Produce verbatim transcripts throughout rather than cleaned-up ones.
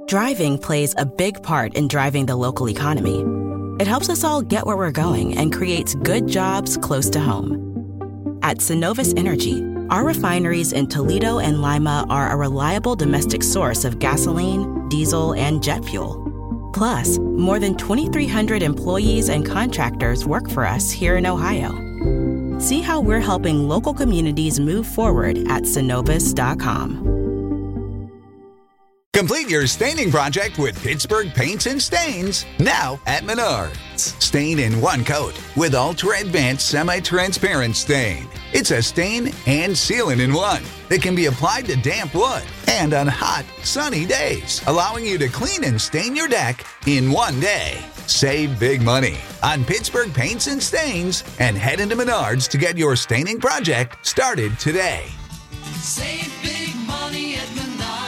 Driving plays a big part in driving the local economy. It helps us all get where we're going and creates good jobs close to home. At Synovus Energy, our refineries in Toledo and Lima are a reliable domestic source of gasoline, diesel, and jet fuel. Plus, more than twenty-three hundred employees and contractors work for us here in Ohio. See how we're helping local communities move forward at Synovus dot com. Complete your staining project with Pittsburgh Paints and Stains, now at Menards. Stain in one coat with Ultra Advanced Semi-Transparent Stain. It's a stain and sealant in one that can be applied to damp wood and on hot, sunny days, allowing you to clean and stain your deck in one day. Save big money on Pittsburgh Paints and Stains and head into Menards to get your staining project started today. Save big money at Menards.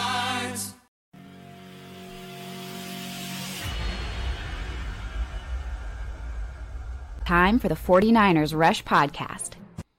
Time for the forty-niners Rush Podcast.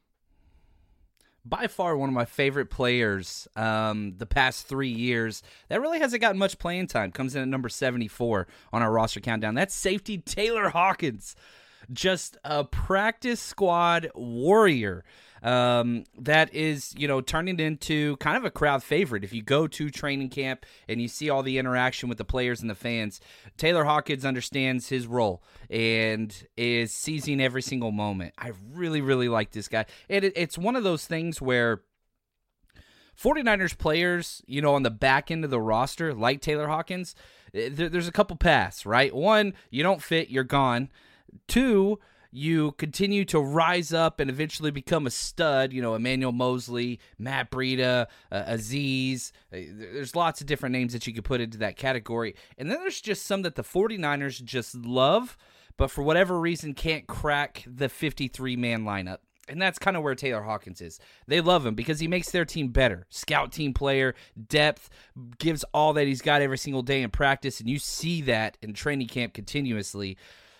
By far one of my favorite players um, the past three years that really hasn't gotten much playing time. Comes in at number seventy-four on our roster countdown. That's safety Taylor Hawkins. Just a practice squad warrior um, that is, you know, turning into kind of a crowd favorite. If you go to training camp and you see all the interaction with the players and the fans, Taylor Hawkins understands his role and is seizing every single moment. I really, really like this guy. And it, it's one of those things where forty-niners players, you know, on the back end of the roster, like Taylor Hawkins, there, there's a couple paths, right? One, you don't fit, you're gone. Two, you continue to rise up and eventually become a stud, you know, Emmanuel Mosley, Matt Breida, uh, Aziz. Uh, there's lots of different names that you could put into that category. And then there's just some that the forty-niners just love, but for whatever reason can't crack the fifty-three man lineup. And that's kind of where Taylor Hawkins is. They love him because he makes their team better. Scout team player, depth, gives all that he's got every single day in practice, and you see that in training camp continuously.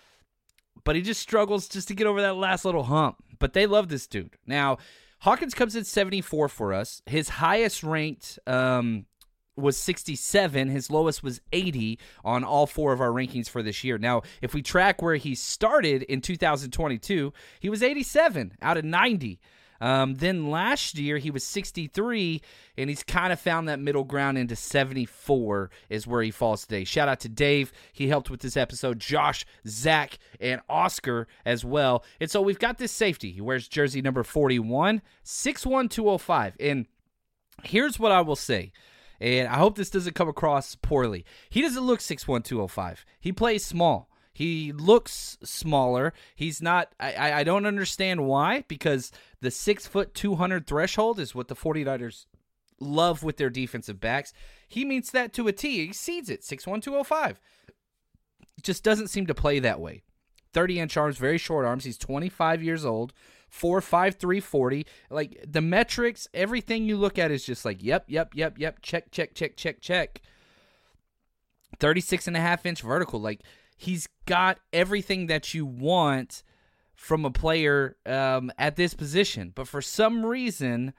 But he just struggles just to get over that last little hump. But they love this dude. Now, Hawkins comes in seventy-four for us. His highest ranked um, was sixty-seven. His lowest was eighty on all four of our rankings for this year. Now, if we track where he started in two thousand twenty-two, he was eighty-seven out of ninety. Um, then last year, he was sixty-three, and he's kind of found that middle ground into seventy-four is where he falls today. Shout out to Dave. He helped with this episode. Josh, Zach, and Oscar as well. And so we've got this safety. He wears jersey number forty-one, six one, two oh five. And here's what I will say, and I hope this doesn't come across poorly. He doesn't look six one, two oh five. He plays small. He looks smaller. He's not, I, I don't understand why, because the six foot two hundred threshold is what the forty-niners love with their defensive backs. He meets that to a T. He exceeds it, six one, two oh five. Just doesn't seem to play that way. thirty inch arms, very short arms. He's twenty-five years old, four five, three forty. Like, the metrics, everything you look at is just like, yep, yep, yep, yep, check, check, check, check, check. thirty-six and a half inch vertical. Like, he's got everything that you want from a player um, at this position. But for some reason,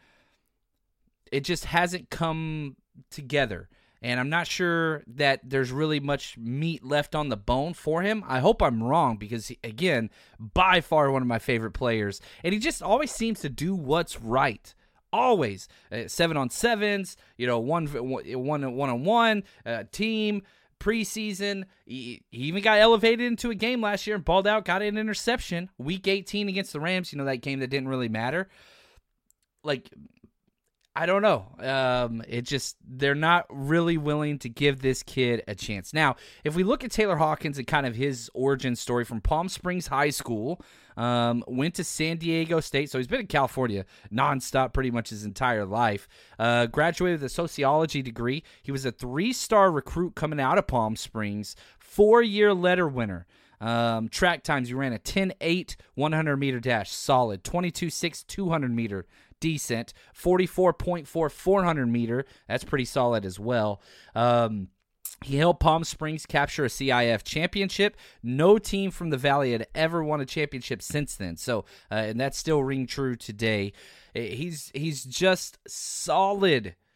it just hasn't come together. And I'm not sure that there's really much meat left on the bone for him. I hope I'm wrong because, he, again, by far one of my favorite players. And he just always seems to do what's right. Always. Uh, seven on sevens, you know, one, one, one on one, uh, team. Preseason, he, he even got elevated into a game last year and balled out, got an interception. Week eighteen against the Rams, you know, that game that didn't really matter. Like, I don't know. Um, it just, they're not really willing to give this kid a chance. Now, if we look at Taylor Hawkins and kind of his origin story from Palm Springs High School, um, went to San Diego State, so he's been in California nonstop pretty much his entire life. Uh, graduated with a sociology degree. He was a three-star recruit coming out of Palm Springs, four-year letter winner. Um, track times, he ran a ten eight one hundred meter dash, solid. twenty-two six two hundred meter, decent. forty-four point four four hundred meter, that's pretty solid as well. Um, he helped Palm Springs capture a C I F championship. No team from the Valley had ever won a championship since then. So, uh, and that's still ring true today. He's he's just solid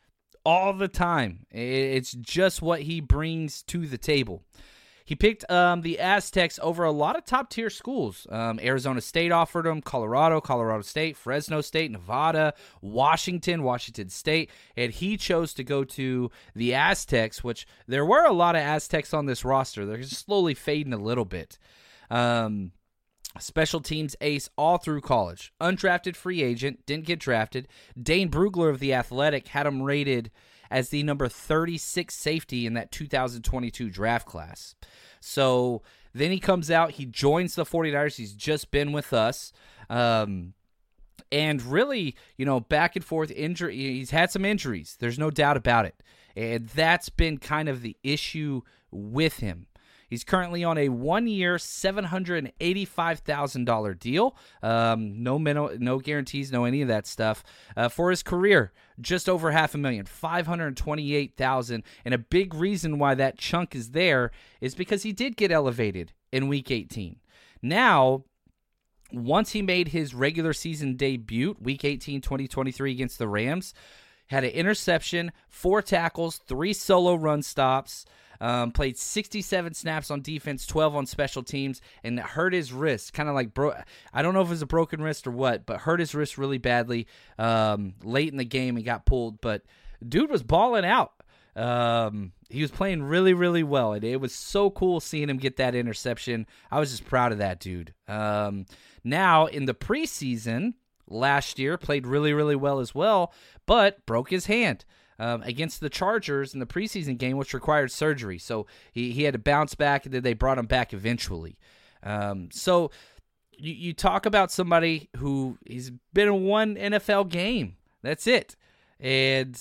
all the time. It's just what he brings to the table. He picked um, the Aztecs over a lot of top-tier schools. Um, Arizona State offered him, Colorado, Colorado State, Fresno State, Nevada, Washington, Washington State, and he chose to go to the Aztecs, which there were a lot of Aztecs on this roster. They're slowly fading a little bit. Um, special teams ace all through college. Undrafted free agent, didn't get drafted. Dane Brugler of The Athletic had him rated as the number thirty-six safety in that two thousand twenty-two draft class. So then he comes out, he joins the 49ers. He's just been with us. Um, and really, you know, back and forth injury. He's had some injuries. There's no doubt about it. And that's been kind of the issue with him. He's currently on a one-year, seven hundred eighty-five thousand dollars deal. Um, no min- no guarantees, no any of that stuff. Uh, for his career, just over half a million, five hundred twenty-eight thousand dollars. And a big reason why that chunk is there is because he did get elevated in Week eighteen. Now, once he made his regular season debut, Week eighteen, twenty twenty-three against the Rams, had an interception, four tackles, three solo run stops, Um, played sixty-seven snaps on defense, twelve on special teams, and hurt his wrist. Kind of like, bro- I don't know if it was a broken wrist or what, but hurt his wrist really badly um, late in the game and got pulled. But dude was balling out. Um, he was playing really, really well, and it was so cool seeing him get that interception. I was just proud of that dude. Um, now, in the preseason last year, played really, really well as well, but broke his hand. Um, against the Chargers in the preseason game, which required surgery. So he, he had to bounce back, and then they brought him back eventually. Um, so you, you talk about somebody who he's been in one N F L game. That's it. And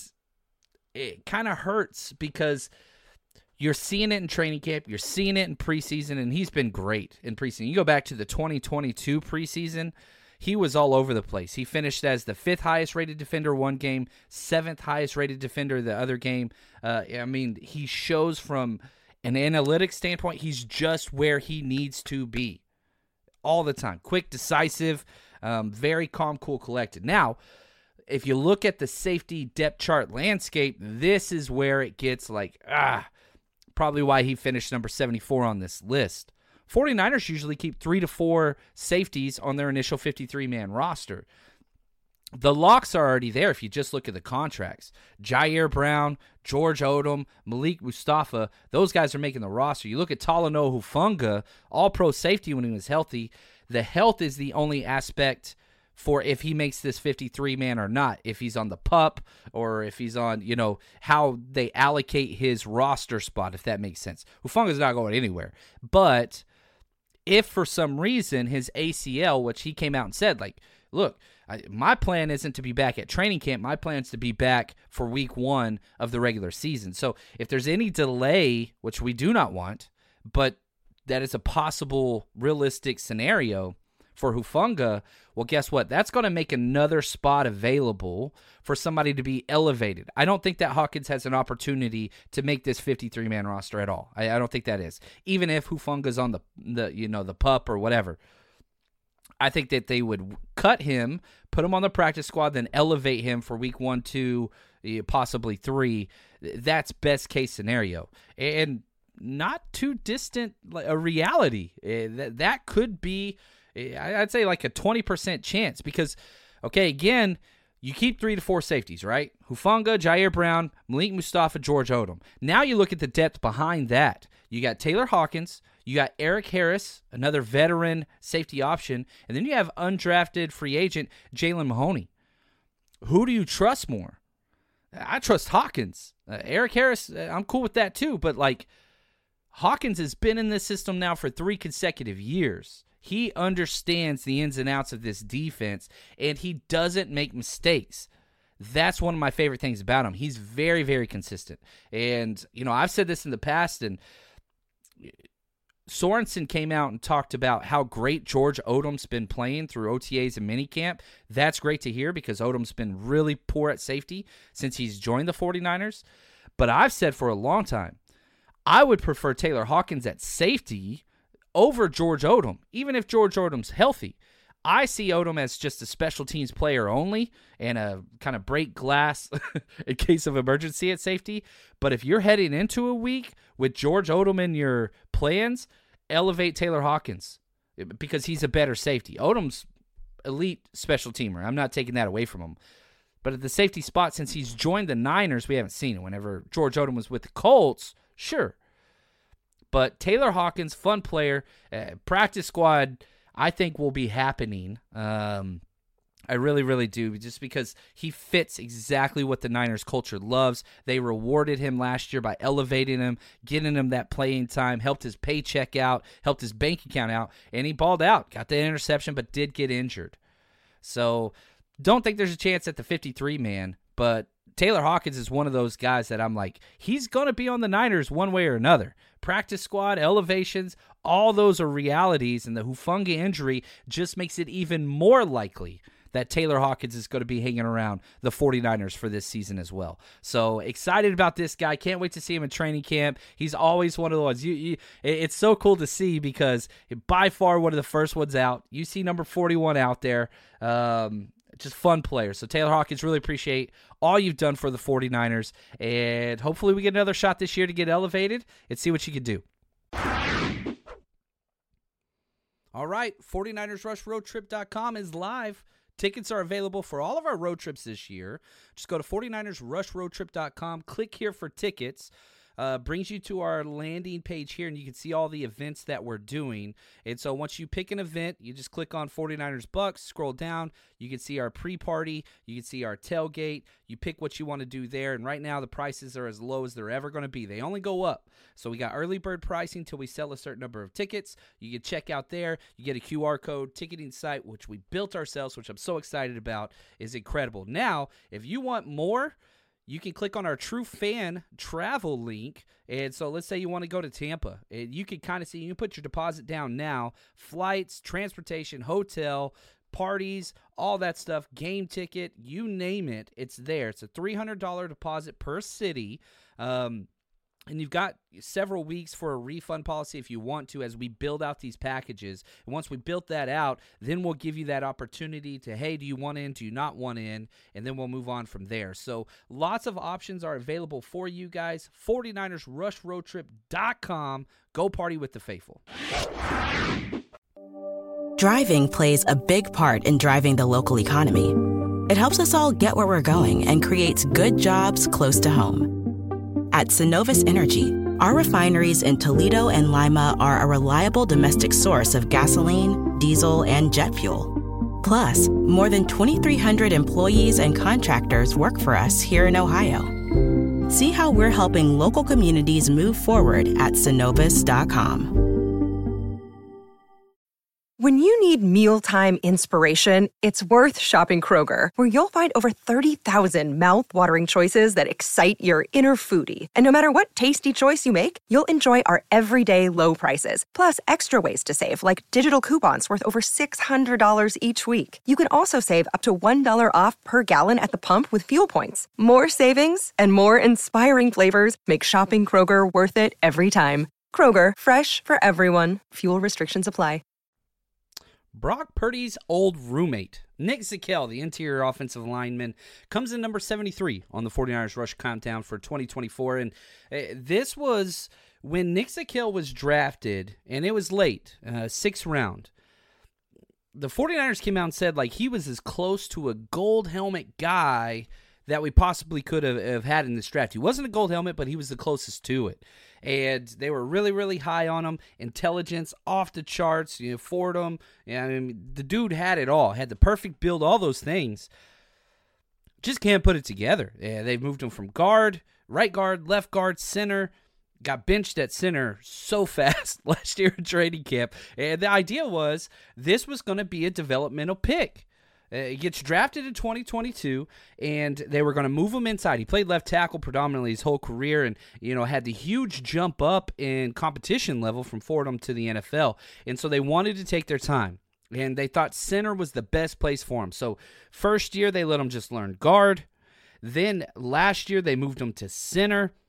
it kind of hurts because you're seeing it in training camp. You're seeing it in preseason, and he's been great in preseason. You go back to the twenty twenty-two preseason, he was all over the place. He finished as the fifth highest rated defender one game, seventh highest rated defender the other game. Uh, I mean, he shows from an analytics standpoint, he's just where he needs to be all the time. Quick, decisive, um, very calm, cool, collected. Now, if you look at the safety depth chart landscape, this is where it gets like, ah, probably why he finished number seventy-four on this list. 49ers usually keep three to four safeties on their initial fifty-three man roster. The locks are already there if you just look at the contracts. Jair Brown, George Odom, Malik Mustafa, those guys are making the roster. You look at Talanoa Hufanga, all-pro safety when he was healthy. The health is the only aspect for if he makes this fifty-three man or not, if he's on the pup or if he's on, you know, how they allocate his roster spot, if that makes sense. Hufanga's not going anywhere. But if for some reason his A C L, which he came out and said, like, look, I, my plan isn't to be back at training camp. My plan is to be back for week one of the regular season. So if there's any delay, which we do not want, but that is a possible realistic scenario for Hufanga, well, guess what? That's going to make another spot available for somebody to be elevated. I don't think that Hawkins has an opportunity to make this fifty-three man roster at all. I, I don't think that is. Even if Hufanga's on the, the, you know, the pup or whatever, I think that they would cut him, put him on the practice squad, then elevate him for week one, two, possibly three. That's best case scenario. And not too distant a reality. That, that could be, I'd say, like a twenty percent chance because, okay, again, you keep three to four safeties, right? Hufanga, Jair Brown, Malik Mustafa, George Odom. Now you look at the depth behind that. You got Taylor Hawkins, you got Eric Harris, another veteran safety option, and then you have undrafted free agent Jalen Mahoney. Who do you trust more? I trust Hawkins. Uh, Eric Harris, I'm cool with that too, but like Hawkins has been in this system now for three consecutive years. He understands the ins and outs of this defense, and he doesn't make mistakes. That's one of my favorite things about him. He's very, very consistent. And, you know, I've said this in the past, and Sorensen came out and talked about how great George Odom's been playing through O T As and minicamp. That's great to hear because Odom's been really poor at safety since he's joined the 49ers. But I've said for a long time, I would prefer Taylor Hawkins at safety over George Odom, even if George Odom's healthy. I see Odom as just a special teams player only and a kind of break glass in case of emergency at safety. But if you're heading into a week with George Odom in your plans, elevate Taylor Hawkins because he's a better safety. Odom's elite special teamer. I'm not taking that away from him. But at the safety spot, since he's joined the Niners, we haven't seen it. Whenever George Odom was with the Colts, sure. But Taylor Hawkins, fun player, uh, practice squad, I think will be happening. Um, I really, really do, just because he fits exactly what the Niners culture loves. They rewarded him last year by elevating him, getting him that playing time, helped his paycheck out, helped his bank account out, and he balled out. Got the interception, but did get injured. So don't think there's a chance at the fifty-three man, but Taylor Hawkins is one of those guys that I'm like, he's going to be on the Niners one way or another. Practice squad, elevations, all those are realities, and the Hufanga injury just makes it even more likely that Taylor Hawkins is going to be hanging around the 49ers for this season as well. So excited about this guy. Can't wait to see him in training camp. He's always one of the ones. You, you, it's so cool to see because by far one of the first ones out. You see number forty-one out there. Um, just fun player. So Taylor Hawkins, really appreciate all you've done for the 49ers. And hopefully we get another shot this year to get elevated and see what you can do. All right, 49ers Rush Road Trip dot com is live. Tickets are available for all of our road trips this year. Just go to 49ers Rush Road Trip dot com. Click here for tickets. Uh, brings you to our landing page here, and you can see all the events that we're doing. And so once you pick an event, you just click on 49ers Bucks, scroll down. You can see our pre-party. You can see our tailgate. You pick what you want to do there. And right now, the prices are as low as they're ever going to be. They only go up. So we got early bird pricing until we sell a certain number of tickets. You can check out there. You get a Q R code ticketing site, which we built ourselves, which I'm so excited about. Is incredible. Now, if you want more, you can click on our True Fan travel link. And so let's say you want to go to Tampa. And you can kind of see, you can put your deposit down now. Flights, transportation, hotel, parties, all that stuff, game ticket, you name it, it's there. It's a three hundred dollars deposit per city. Um, and you've got several weeks for a refund policy if you want to as we build out these packages. And once we built that out, then we'll give you that opportunity to, hey, do you want in, do you not want in? And then we'll move on from there. So lots of options are available for you guys. 49ers Rush Road Trip dot com. Go party with the faithful. Driving plays a big part in driving the local economy. It helps us all get where we're going and creates good jobs close to home. At Synovus Energy, our refineries in Toledo and Lima are a reliable domestic source of gasoline, diesel, and jet fuel. Plus, more than twenty-three hundred employees and contractors work for us here in Ohio. See how we're helping local communities move forward at Synovus dot com. When you need mealtime inspiration, it's worth shopping Kroger, where you'll find over thirty thousand mouth-watering choices that excite your inner foodie. And no matter what tasty choice you make, you'll enjoy our everyday low prices, plus extra ways to save, like digital coupons worth over six hundred dollars each week. You can also save up to one dollar off per gallon at the pump with fuel points. More savings and more inspiring flavors make shopping Kroger worth it every time. Kroger, fresh for everyone. Fuel restrictions apply. Brock Purdy's old roommate, Nick Zakelj, the interior offensive lineman, comes in number seventy-three on the 49ers Rush Countdown for twenty twenty-four. And uh, this was when Nick Zakelj was drafted, and it was late, uh, sixth round. The 49ers came out and said like he was as close to a gold helmet guy that we possibly could have, have had in this draft. He wasn't a gold helmet, but he was the closest to it. And they were really, really high on him. Intelligence off the charts. You know, Fordham. Yeah, I mean, the dude had it all. Had the perfect build, all those things. Just can't put it together. Yeah, they've moved him from guard, right guard, left guard, center. Got benched at center so fast last year in training camp. And the idea was this was going to be a developmental pick. Uh, he gets drafted in twenty twenty-two, and they were going to move him inside. He played left tackle predominantly his whole career and, you know, had the huge jump up in competition level from Fordham to the N F L. And so they wanted to take their time, and they thought center was the best place for him. So first year, they let him just learn guard. Then last year, they moved him to center.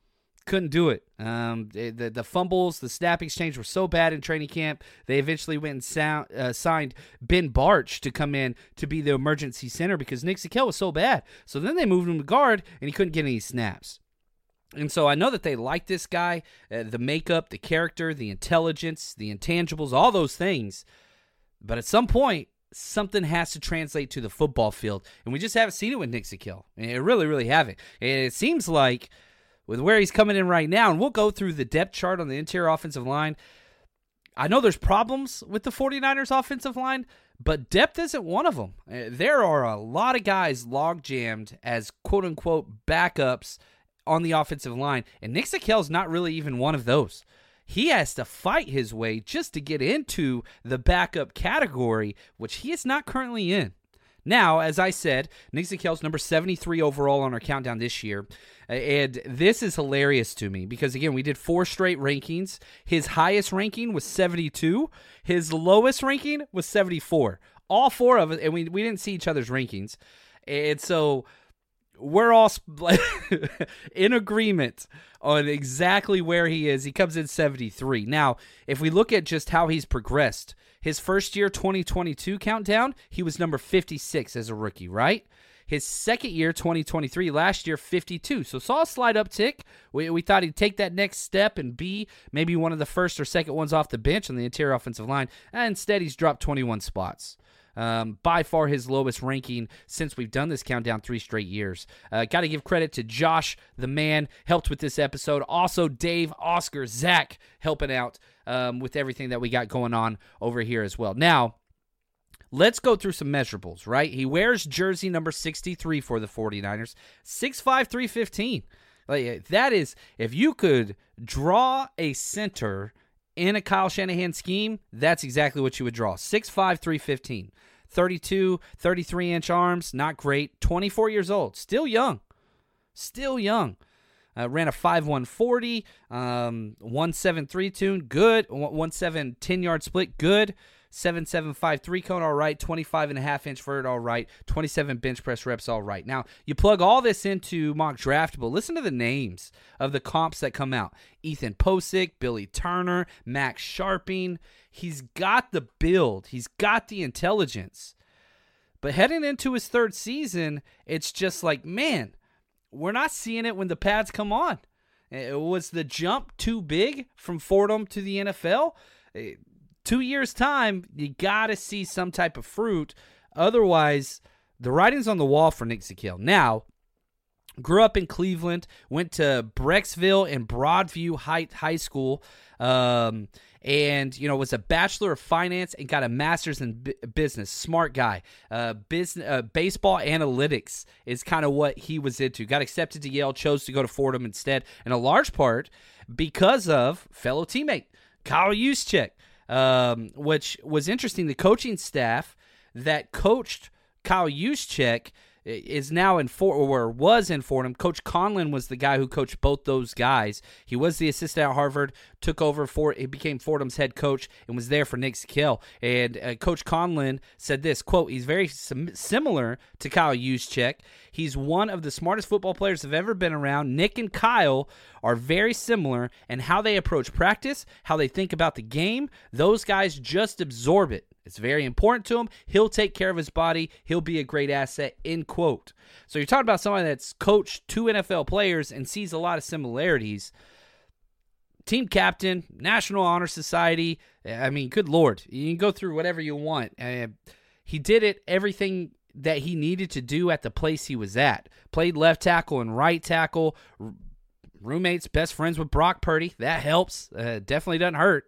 couldn't do it. Um, the, the the fumbles, the snap exchange were so bad in training camp. They eventually went and sound, uh, signed Ben Barch to come in to be the emergency center because Nick Zakelj was so bad. So then they moved him to guard, and he couldn't get any snaps. And so I know that they like this guy, uh, the makeup, the character, the intelligence, the intangibles, all those things. But at some point, something has to translate to the football field. And we just haven't seen it with Nick Zakelj. It really, really haven't. And it seems like with where he's coming in right now, and we'll go through the depth chart on the interior offensive line, I know there's problems with the 49ers offensive line, but depth isn't one of them. There are a lot of guys log-jammed as quote-unquote backups on the offensive line, and Nick Zakelj's not really even one of those. He has to fight his way just to get into the backup category, which he is not currently in. Now, as I said, Nick Zakelj's number seventy-three overall on our countdown this year. And this is hilarious to me because, again, we did four straight rankings. His highest ranking was seventy-two. His lowest ranking was seventy-four. All four of us, and we, we didn't see each other's rankings. And so we're all in agreement on exactly where he is. He comes in seventy-three. Now, if we look at just how he's progressed, his first year, twenty twenty-two countdown, he was number fifty-six as a rookie, right? His second year, twenty twenty-three, last year, fifty-two. So saw a slight uptick. We, we thought he'd take that next step and be maybe one of the first or second ones off the bench on the interior offensive line. And instead, he's dropped twenty-one spots. Um, by far his lowest ranking since we've done this countdown three straight years. Uh, Got to give credit to Josh, the man, helped with this episode. Also, Dave, Oscar, Zach helping out um, with everything that we got going on over here as well. Now, let's go through some measurables, right? He wears jersey number sixty-three for the 49ers, six five, three fifteen. Like, that is, if you could draw a center in a Kyle Shanahan scheme, that's exactly what you would draw. six five, three fifteen. thirty-two, thirty-three inch arms, not great. twenty-four years old, still young. Still young. Uh, ran a five one forty, um, one seven three tune, good. one seven ten-yard split, good. seven seven five three cone, all right. twenty-five and a half inch vert, all right. twenty-seven bench press reps, all right. Now, you plug all this into Mock Draftable. Listen to the names of the comps that come out. Ethan Posick, Billy Turner, Max Sharping. He's got the build. He's got the intelligence. But heading into his third season, it's just like, man, we're not seeing it when the pads come on. Was the jump too big from Fordham to the N F L? Two years' time, you got to see some type of fruit. Otherwise, the writing's on the wall for Nick Zakelj. Now, grew up in Cleveland, went to Brecksville and Broadview Heights High School, um, and, you know, was a Bachelor of Finance and got a Master's in b- Business. Smart guy. Uh, business, uh, baseball analytics is kind of what he was into. Got accepted to Yale, chose to go to Fordham instead, in a large part because of fellow teammate Kyle Juszczyk. Um, which was interesting. The coaching staff that coached Kyle Juszczyk is now in Fordham, or was in Fordham. Coach Conlon was the guy who coached both those guys. He was the assistant at Harvard, took over for, he became Fordham's head coach and was there for Nick Zakelj. And uh, Coach Conlon said this, quote, he's very sim- similar to Kyle Juszczyk. He's one of the smartest football players that have ever been around. Nick and Kyle are very similar in how they approach practice, how they think about the game. Those guys just absorb it. It's very important to him. He'll take care of his body. He'll be a great asset, end quote. So you're talking about someone that's coached two N F L players and sees a lot of similarities. Team captain, National Honor Society. I mean, good Lord. You can go through whatever you want. Uh, he did it, everything that he needed to do at the place he was at. Played left tackle and right tackle. R- roommates, best friends with Brock Purdy. That helps. Uh, definitely doesn't hurt.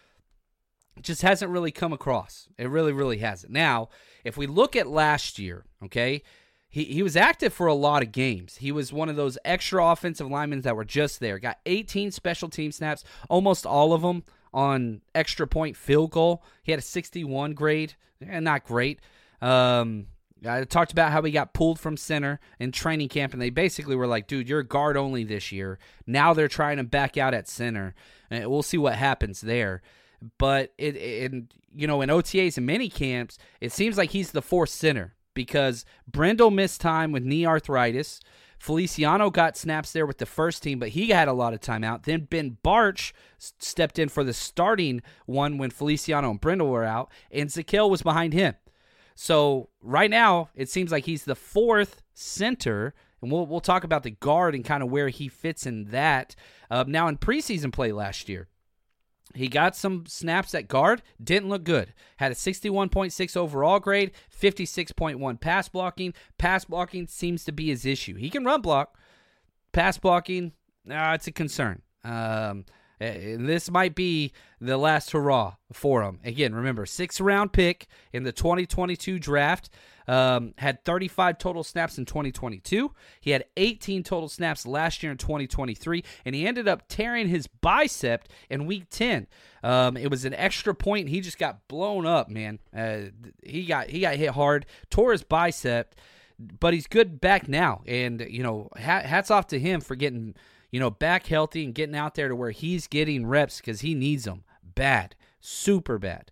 Just hasn't really come across. It really, really hasn't. Now, if we look at last year, okay, he, he was active for a lot of games. He was one of those extra offensive linemen that were just there. Got eighteen special team snaps, almost all of them on extra point field goal. He had a sixty-one grade, and not great. Um, I talked about how he got pulled from center in training camp, and they basically were like, dude, you're guard only this year. Now they're trying to back out at center, and we'll see what happens there. But it, it, you know, in O T As and mini camps, it seems like he's the fourth center because Brendel missed time with knee arthritis. Feliciano got snaps there with the first team, but he had a lot of time out. Then Ben Bartch s- stepped in for the starting one when Feliciano and Brindle were out, and Zakelj was behind him. So right now, it seems like he's the fourth center, and we'll we'll talk about the guard and kind of where he fits in that. Uh, now, in preseason play last year, he got some snaps at guard, didn't look good. Had a sixty-one point six overall grade, fifty-six point one pass blocking. Pass blocking seems to be his issue. He can run block. Pass blocking, uh, it's a concern. Um, and this might be the last hurrah for him. Again, remember, sixth-round pick in the twenty twenty-two draft. Um, had thirty-five total snaps in twenty twenty-two. He had eighteen total snaps last year in twenty twenty-three, and he ended up tearing his bicep in week ten. Um, it was an extra point, and he just got blown up, man. Uh, he got he got hit hard, tore his bicep, but he's good back now. And, you know, hats off to him for getting, you know, back healthy and getting out there to where he's getting reps because he needs them bad, super bad.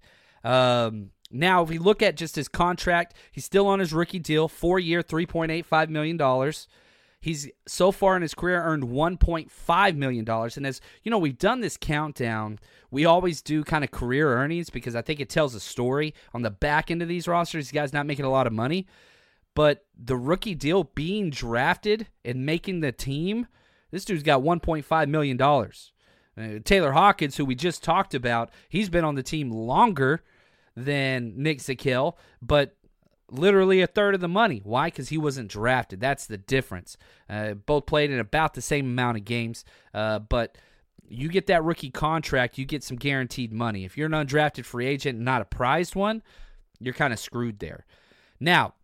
Um Now, if we look at just his contract, he's still on his rookie deal, four-year, three point eight five million dollars. He's, so far in his career, earned one point five million dollars. And as, you know, we've done this countdown, we always do kind of career earnings because I think it tells a story. On the back end of these rosters, these guys not making a lot of money. But the rookie deal, being drafted and making the team, this dude's got one point five million dollars. Uh, Taylor Hawkins, who we just talked about, he's been on the team longer than Nick Zakelj, but literally a third of the money. Why? Because he wasn't drafted. That's the difference. Uh, both played in about the same amount of games, uh, but you get that rookie contract, you get some guaranteed money. If you're an undrafted free agent and not a prized one, you're kind of screwed there. Now,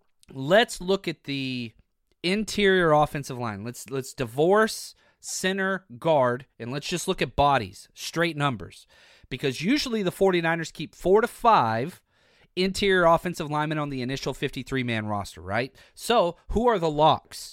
let's look at the interior offensive line. Let's let's divorce center, guard, and let's just look at bodies, straight numbers. Because usually the 49ers keep four to five interior offensive linemen on the initial fifty-three man roster, right? So who are the locks?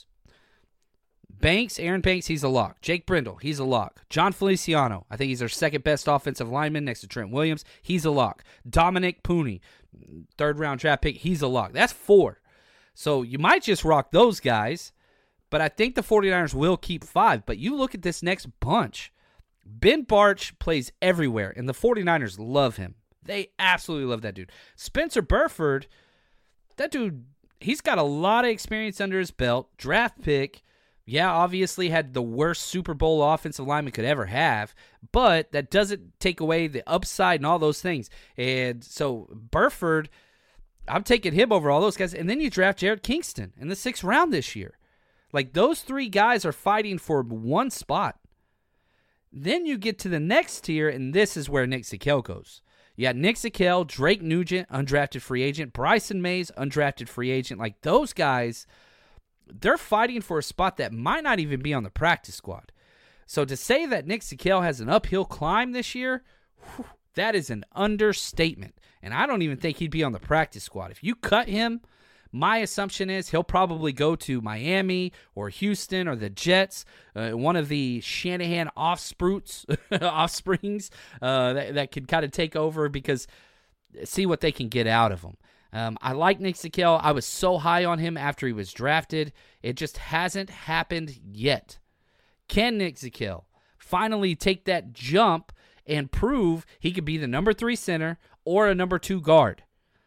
Banks, Aaron Banks, he's a lock. Jake Brindle, he's a lock. John Feliciano, I think he's our second best offensive lineman next to Trent Williams. He's a lock. Dominic Pooney, third round draft pick, he's a lock. That's four. So you might just rock those guys, but I think the 49ers will keep five. But you look at this next bunch. Ben Bartch plays everywhere, and the 49ers love him. They absolutely love that dude. Spencer Burford, that dude, he's got a lot of experience under his belt. Draft pick, yeah, obviously had the worst Super Bowl offensive lineman could ever have, but that doesn't take away the upside and all those things. And so Burford, I'm taking him over all those guys. And then you draft Jared Kingston in the sixth round this year. Like, those three guys are fighting for one spot. Then you get to the next tier, and this is where Nick Zakelj goes. You got Nick Zakelj, Drake Nugent, undrafted free agent, Bryson Mays, undrafted free agent. Like, those guys, they're fighting for a spot that might not even be on the practice squad. So to say that Nick Zakelj has an uphill climb this year, whew, that is an understatement. And I don't even think he'd be on the practice squad. If you cut him, my assumption is he'll probably go to Miami or Houston or the Jets, uh, one of the Shanahan offsprouts, offsprings uh, that, that could kind of take over because see what they can get out of him. Um, I like Nick Zakelj. I was so high on him after he was drafted. It just hasn't happened yet. Can Nick Zakelj finally take that jump and prove he could be the number three center or a number two guard?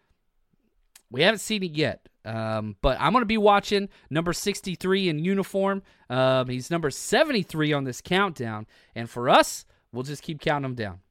We haven't seen it yet. Um, but I'm going to be watching number sixty-three in uniform. Um, he's number seventy-three on this countdown. And for us, we'll just keep counting them down.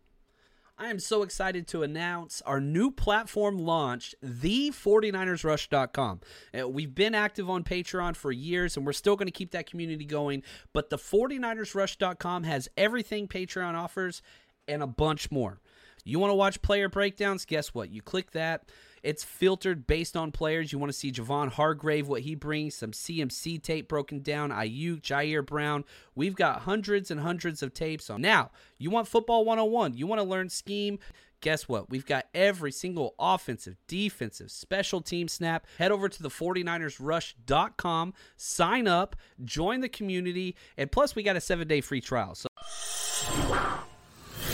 I am so excited to announce our new platform launch, the forty niners rush dot com. Uh, we've been active on Patreon for years, and we're still going to keep that community going. But the forty niners rush dot com has everything Patreon offers and a bunch more. You want to watch player breakdowns? Guess what? You click that. It's filtered based on players. You want to see Javon Hargrave, what he brings, some C M C tape broken down, Ayuk, Jair Brown. We've got hundreds and hundreds of tapes on. Now, you want football one oh one. You want to learn scheme. Guess what? We've got every single offensive, defensive, special team snap. Head over to the forty niners rush dot com, sign up, join the community, and plus we got a seven-day free trial. So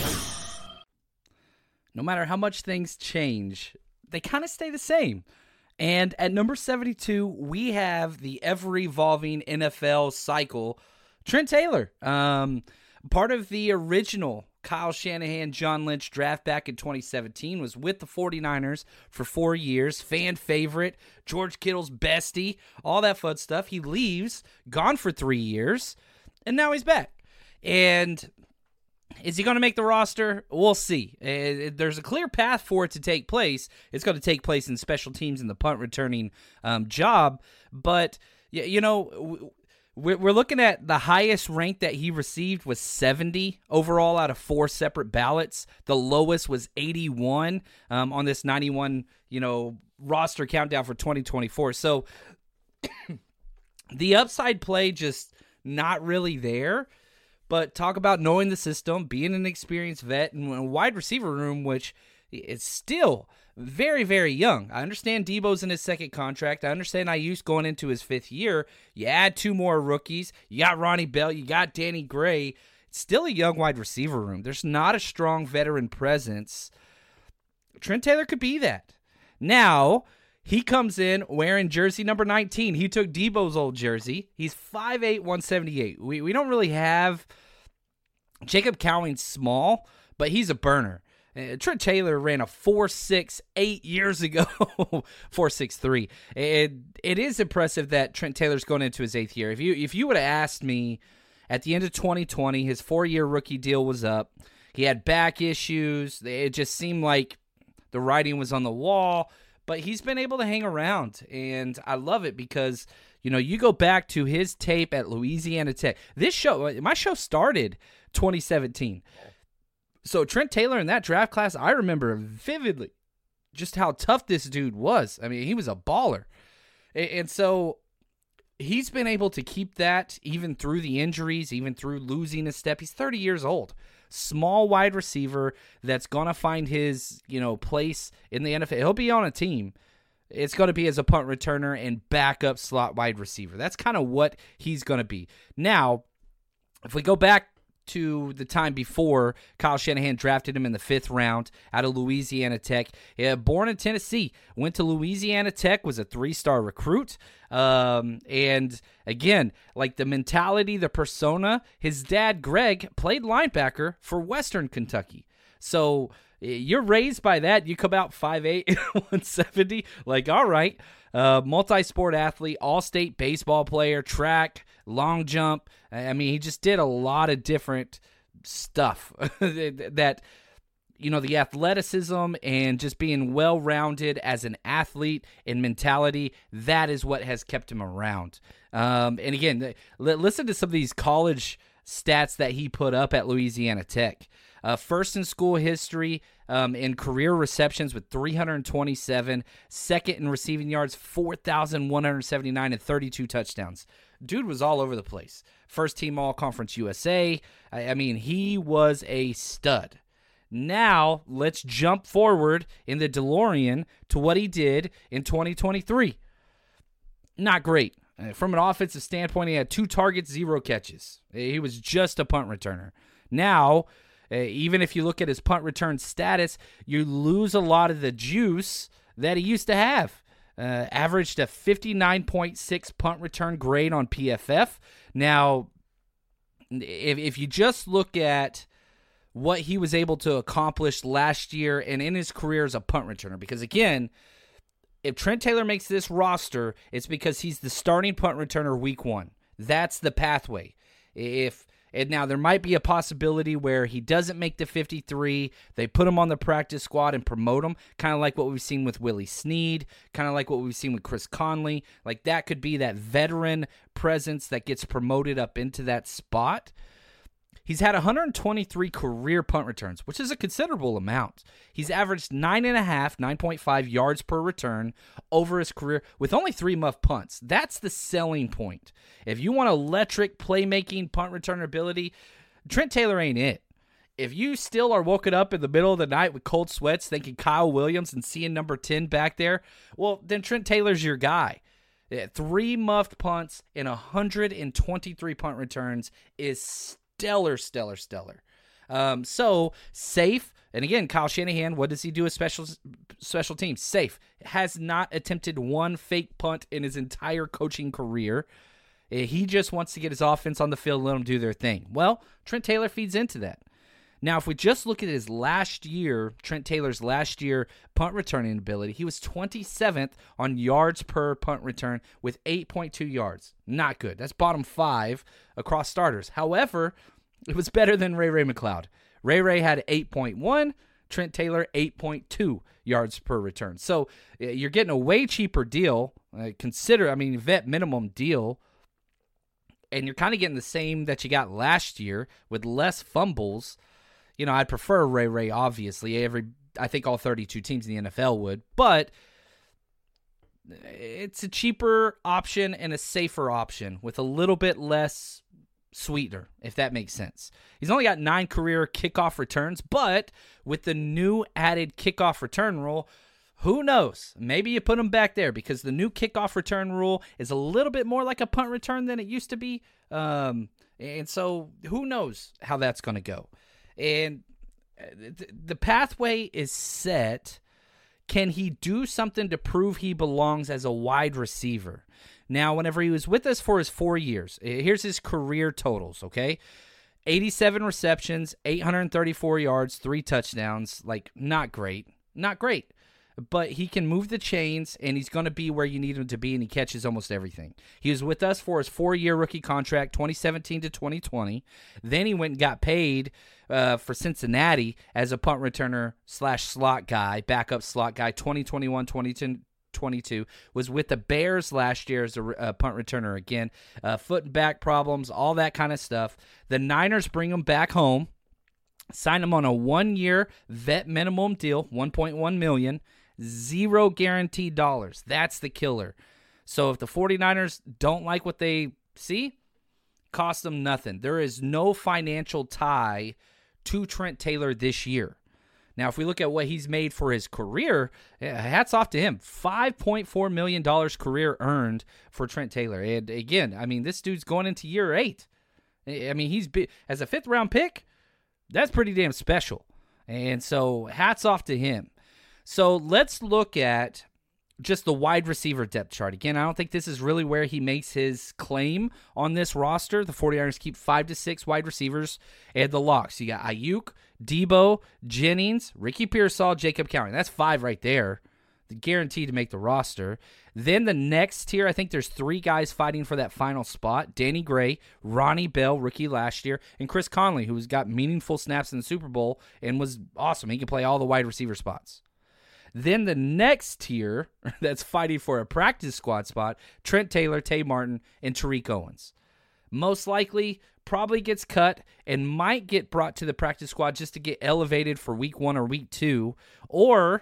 no matter how much things change, they kind of stay the same. And at number seventy-two, we have the ever-evolving N F L cycle, Trent Taylor. Um, part of the original Kyle Shanahan, John Lynch draft back in twenty seventeen, was with the 49ers for four years, fan favorite, George Kittle's bestie, all that fun stuff. He leaves, gone for three years, and now he's back. And is he going to make the roster? We'll see. Uh, there's a clear path for it to take place. It's going to take place in special teams in the punt returning um, job. But, you know, we're looking at the highest rank that he received was seventy overall out of four separate ballots. The lowest was eighty-one um, on this ninety-one, you know, roster countdown for twenty twenty-four. So the upside play just not really there. But talk about knowing the system, being an experienced vet, and a wide receiver room, which is still very, very young. I understand Debo's in his second contract. I understand Ayuk's going into his fifth year. You add two more rookies. You got Ronnie Bell. You got Danny Gray. It's still a young wide receiver room. There's not a strong veteran presence. Trent Taylor could be that. Now, he comes in wearing jersey number nineteen. He took Debo's old jersey. He's five eight, one seventy-eight. We we don't really have Jacob Cowing's small, but he's a burner. Uh, Trent Taylor ran a four six eight years ago, four six three. It, it is impressive that Trent Taylor's going into his eighth year. If you if you would have asked me at the end of twenty twenty, his four-year rookie deal was up. He had back issues. It just seemed like the writing was on the wall. But he's been able to hang around, and I love it because, you know, you go back to his tape at Louisiana Tech. This show, my show started twenty seventeen. So Trent Taylor in that draft class, I remember vividly just how tough this dude was. I mean, he was a baller. And so he's been able to keep that even through the injuries, even through losing a step. He's thirty years old. Small wide receiver that's going to find his, you know, place in the N F L. He'll be on a team. It's going to be as a punt returner and backup slot wide receiver. That's kind of what he's going to be. Now, if we go back to the time before Kyle Shanahan drafted him in the fifth round out of Louisiana Tech. Yeah, born in Tennessee, went to Louisiana Tech, was a three-star recruit. Um, and again, like the mentality, the persona, his dad, Greg, played linebacker for Western Kentucky. So you're raised by that. You come out five eight, one seventy. Like, all right. Uh, multi-sport athlete, all-state baseball player, track, long jump. I mean, he just did a lot of different stuff that, you know, the athleticism and just being well-rounded as an athlete and mentality, that is what has kept him around. Um, and again, listen to some of these college stats that he put up at Louisiana Tech. Uh, first in school history um, in career receptions with three hundred twenty-seven. Second in receiving yards, four thousand one hundred seventy-nine and thirty-two touchdowns. Dude was all over the place. First team All-Conference U S A. I, I mean, he was a stud. Now, let's jump forward in the DeLorean to what he did in twenty twenty-three. Not great. Uh, from an offensive standpoint, he had two targets, zero catches. He was just a punt returner. Now, uh, even if you look at his punt return status, you lose a lot of the juice that he used to have. Uh, averaged a fifty-nine point six punt return grade on P F F. Now, if, if you just look at what he was able to accomplish last year and in his career as a punt returner, because again, if Trent Taylor makes this roster, it's because he's the starting punt returner week one. That's the pathway. If and now there might be a possibility where he doesn't make the fifty-three, they put him on the practice squad and promote him, kind of like what we've seen with Willie Snead, kind of like what we've seen with Chris Conley. Like that could be that veteran presence that gets promoted up into that spot. He's had one hundred twenty-three career punt returns, which is a considerable amount. He's averaged nine and a half, nine point five yards per return over his career with only three muff punts. That's the selling point. If you want electric playmaking punt return ability, Trent Taylor ain't it. If you still are woken up in the middle of the night with cold sweats thinking Kyle Williams and seeing number ten back there, well, then Trent Taylor's your guy. Three muffed punts and one hundred twenty-three punt returns is stellar, stellar, stellar. Um, so safe. And again, Kyle Shanahan, what does he do with special special teams? Safe. Has not attempted one fake punt in his entire coaching career. He just wants to get his offense on the field and let them do their thing. Well, Trent Taylor feeds into that. Now, if we just look at his last year, Trent Taylor's last year punt returning ability, he was twenty-seventh on yards per punt return with eight point two yards. Not good. That's bottom five across starters. However, it was better than Ray Ray McCloud. Ray Ray had eight point one, Trent Taylor eight point two yards per return. So you're getting a way cheaper deal. Uh, consider, I mean, vet minimum deal. And you're kind of getting the same that you got last year with less fumbles. You know, I'd prefer Ray Ray, obviously. Every, I think all thirty-two teams in the N F L would. But it's a cheaper option and a safer option with a little bit less sweetener, if that makes sense. He's only got nine career kickoff returns, but with the new added kickoff return rule, who knows? Maybe you put him back there because the new kickoff return rule is a little bit more like a punt return than it used to be. Um, and so who knows how that's going to go. And the pathway is set. Can he do something to prove he belongs as a wide receiver? Now, whenever he was with us for his four years, here's his career totals, okay? eighty-seven receptions, eight hundred thirty-four yards, three touchdowns. Like, not great. Not great. But he can move the chains, and he's going to be where you need him to be, and he catches almost everything. He was with us for his four-year rookie contract, twenty seventeen to twenty twenty. Then he went and got paid uh, for Cincinnati as a punt returner slash slot guy, backup slot guy, twenty twenty-one, twenty twenty-two. Was with the Bears last year as a, a punt returner again. Uh, foot and back problems, all that kind of stuff. The Niners bring him back home, sign him on a one-year vet minimum deal, one point one million dollars. Zero guaranteed dollars. That's the killer. So if the 49ers don't like what they see, cost them nothing. There is no financial tie to Trent Taylor this year. Now, if we look at what he's made for his career, hats off to him. five point four million dollars career earned for Trent Taylor. And again, I mean, this dude's going into year eight. I mean, he's as a fifth round pick, that's pretty damn special. And so hats off to him. So let's look at just the wide receiver depth chart. Again, I don't think this is really where he makes his claim on this roster. The 49ers keep five to six wide receivers and the locks. You got Ayuk, Debo, Jennings, Ricky Pearsall, Jacob Cowing. That's five right there. Guaranteed to make the roster. Then the next tier, I think there's three guys fighting for that final spot. Danny Gray, Ronnie Bell, rookie last year, and Chris Conley, who's got meaningful snaps in the Super Bowl and was awesome. He can play all the wide receiver spots. Then the next tier that's fighting for a practice squad spot, Trent Taylor, Tay Martin, and Tariq Owens. Most likely, probably gets cut and might get brought to the practice squad just to get elevated for week one or week two. Or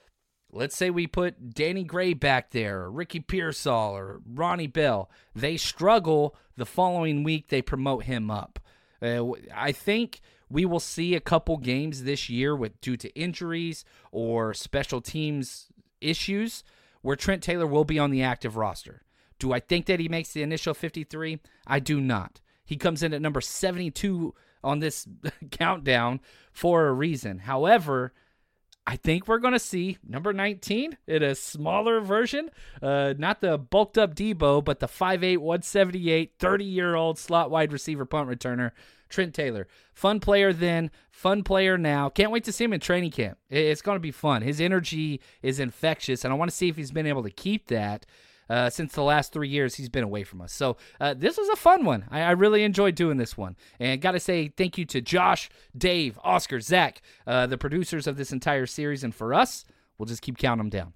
let's say we put Danny Gray back there, or Ricky Pearsall, or Ronnie Bell. They struggle the following week, they promote him up. Uh, I think we will see a couple games this year with due to injuries or special teams issues where Trent Taylor will be on the active roster. Do I think that he makes the initial fifty-three? I do not. He comes in at number seventy-two on this countdown for a reason. However, I think we're going to see number nineteen in a smaller version. Uh, not the bulked up Debo, but the five eight, one seventy-eight, thirty-year-old slot wide receiver punt returner, Trent Taylor. Fun player then, fun player now. Can't wait to see him in training camp. It's going to be fun. His energy is infectious, and I want to see if he's been able to keep that uh, since the last three years he's been away from us. So uh, this was a fun one. I, I really enjoyed doing this one. And got to say thank you to Josh, Dave, Oscar, Zach, uh, the producers of this entire series. And for us, we'll just keep counting them down.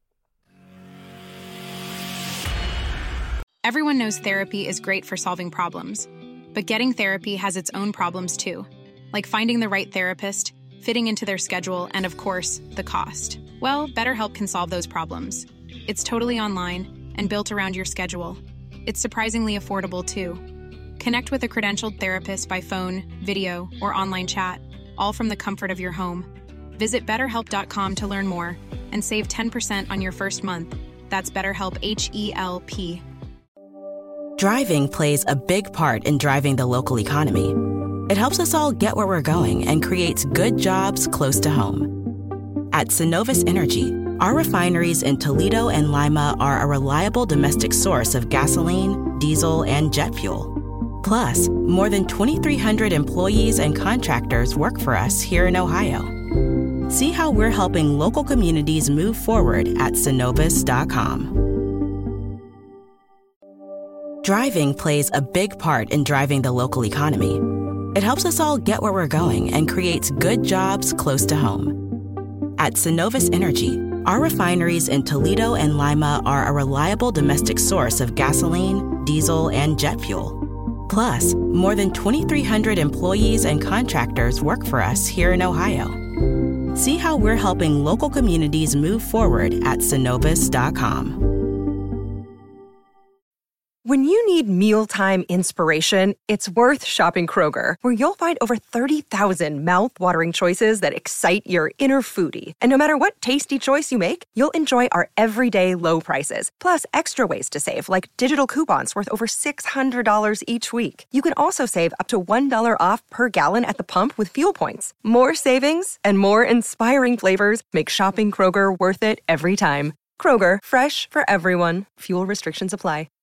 Everyone knows therapy is great for solving problems. But getting therapy has its own problems too, like finding the right therapist, fitting into their schedule, and of course, the cost. Well, BetterHelp can solve those problems. It's totally online and built around your schedule. It's surprisingly affordable too. Connect with a credentialed therapist by phone, video, or online chat, all from the comfort of your home. Visit better help dot com to learn more and save ten percent on your first month. That's BetterHelp, H E L P. Driving plays a big part in driving the local economy. It helps us all get where we're going and creates good jobs close to home. At Synovus Energy, our refineries in Toledo and Lima are a reliable domestic source of gasoline, diesel, and jet fuel. Plus, more than twenty-three hundred employees and contractors work for us here in Ohio. See how we're helping local communities move forward at Synovus dot com. Driving plays a big part in driving the local economy. It helps us all get where we're going and creates good jobs close to home. At Synovus Energy, our refineries in Toledo and Lima are a reliable domestic source of gasoline, diesel, and jet fuel. Plus, more than twenty-three hundred employees and contractors work for us here in Ohio. See how we're helping local communities move forward at Synovus dot com. When you need mealtime inspiration, it's worth shopping Kroger, where you'll find over thirty thousand mouth-watering choices that excite your inner foodie. And no matter what tasty choice you make, you'll enjoy our everyday low prices, plus extra ways to save, like digital coupons worth over six hundred dollars each week. You can also save up to one dollar off per gallon at the pump with fuel points. More savings and more inspiring flavors make shopping Kroger worth it every time. Kroger, fresh for everyone. Fuel restrictions apply.